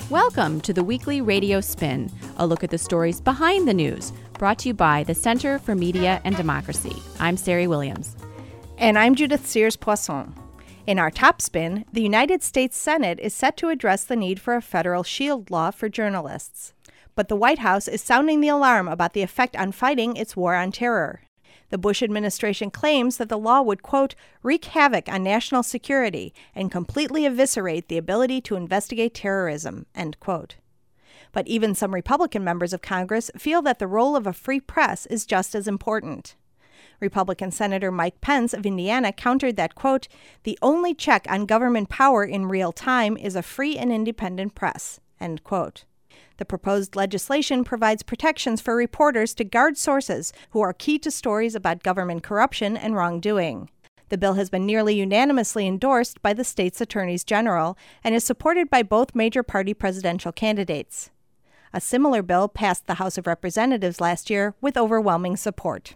Welcome to the weekly Radio Spin, a look at the stories behind the news, brought to you by the Center for Media and Democracy. I'm Sari Williams. And I'm Judith Sears-Poisson. In our top spin, the United States Senate is set to address the need for a federal shield law for journalists. But the White House is sounding the alarm about the effect on fighting its war on terror. The Bush administration claims that the law would, quote, wreak havoc on national security and completely eviscerate the ability to investigate terrorism, end quote. But even some Republican members of Congress feel that the role of a free press is just as important. Republican Senator Mike Pence of Indiana countered that, quote, the only check on government power in real time is a free and independent press, end quote. The proposed legislation provides protections for reporters to guard sources who are key to stories about government corruption and wrongdoing. The bill has been nearly unanimously endorsed by the state's attorneys general and is supported by both major party presidential candidates. A similar bill passed the House of Representatives last year with overwhelming support.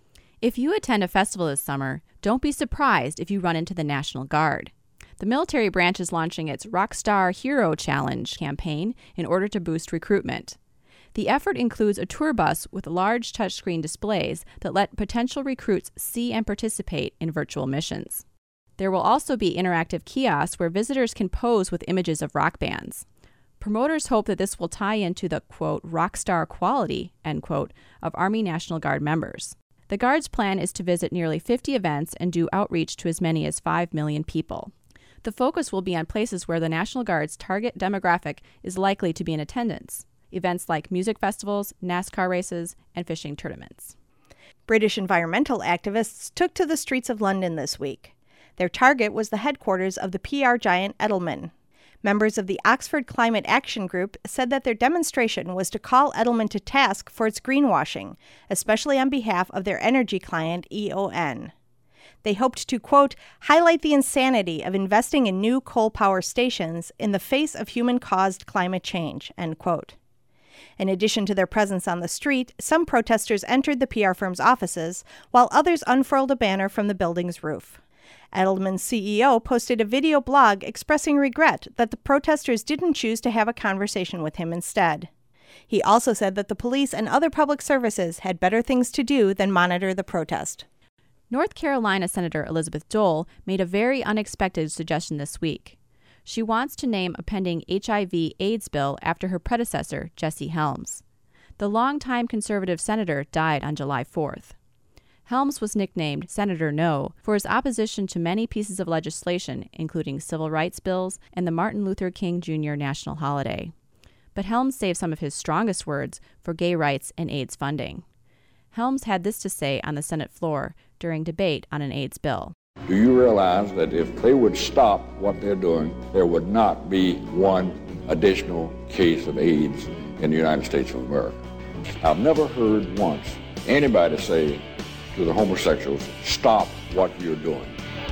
If you attend a festival this summer, don't be surprised if you run into the National Guard. The military branch is launching its Rockstar Hero Challenge campaign in order to boost recruitment. The effort includes a tour bus with large touchscreen displays that let potential recruits see and participate in virtual missions. There will also be interactive kiosks where visitors can pose with images of rock bands. Promoters hope that this will tie into the, quote, rockstar quality, end quote, of Army National Guard members. The Guard's plan is to visit nearly 50 events and do outreach to as many as 5 million people. The focus will be on places where the National Guard's target demographic is likely to be in attendance, events like music festivals, NASCAR races, and fishing tournaments. British environmental activists took to the streets of London this week. Their target was the headquarters of the PR giant Edelman. Members of the Oxford Climate Action Group said that their demonstration was to call Edelman to task for its greenwashing, especially on behalf of their energy client E.ON. They hoped to, quote, highlight the insanity of investing in new coal power stations in the face of human-caused climate change, end quote. In addition to their presence on the street, some protesters entered the PR firm's offices, while others unfurled a banner from the building's roof. Edelman's CEO posted a video blog expressing regret that the protesters didn't choose to have a conversation with him instead. He also said that the police and other public services had better things to do than monitor the protest. North Carolina Senator Elizabeth Dole made a very unexpected suggestion this week. She wants to name a pending HIV/AIDS bill after her predecessor, Jesse Helms. The longtime conservative senator died on July 4th. Helms was nicknamed Senator No for his opposition to many pieces of legislation, including civil rights bills and the Martin Luther King Jr. national holiday. But Helms saved some of his strongest words for gay rights and AIDS funding. Helms had this to say on the Senate floor during debate on an AIDS bill. Do you realize that if they would stop what they're doing, there would not be one additional case of AIDS in the United States of America? I've never heard once anybody say to the homosexuals, stop what you're doing.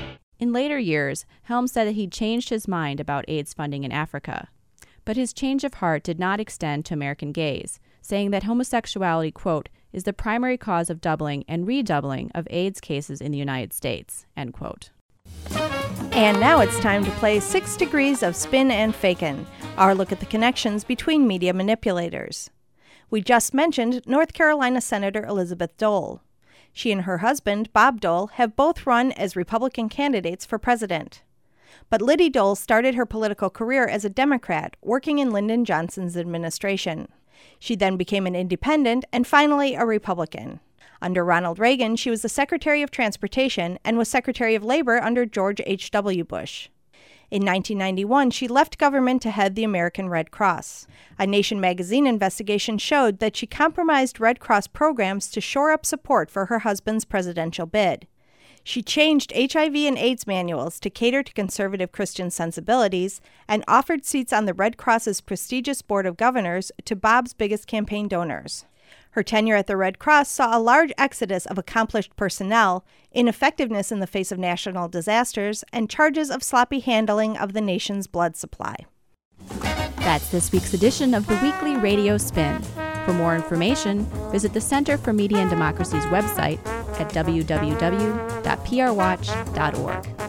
In later years, Helms said that he'd changed his mind about AIDS funding in Africa. But his change of heart did not extend to American gays, saying that homosexuality, quote, is the primary cause of doubling and redoubling of AIDS cases in the United States, end quote. And now it's time to play 6 Degrees of Spin and Fakin', our look at the connections between media manipulators. We just mentioned North Carolina Senator Elizabeth Dole. She and her husband, Bob Dole, have both run as Republican candidates for president. But Liddy Dole started her political career as a Democrat, working in Lyndon Johnson's administration. She then became an independent and finally a Republican. Under Ronald Reagan, she was the Secretary of Transportation and was Secretary of Labor under George H.W. Bush. In 1991, she left government to head the American Red Cross. A Nation magazine investigation showed that she compromised Red Cross programs to shore up support for her husband's presidential bid. She changed HIV and AIDS manuals to cater to conservative Christian sensibilities and offered seats on the Red Cross's prestigious Board of Governors to Bob's biggest campaign donors. Her tenure at the Red Cross saw a large exodus of accomplished personnel, ineffectiveness in the face of national disasters, and charges of sloppy handling of the nation's blood supply. That's this week's edition of the Weekly Radio Spin. For more information, visit the Center for Media and Democracy's website at www.prwatch.org.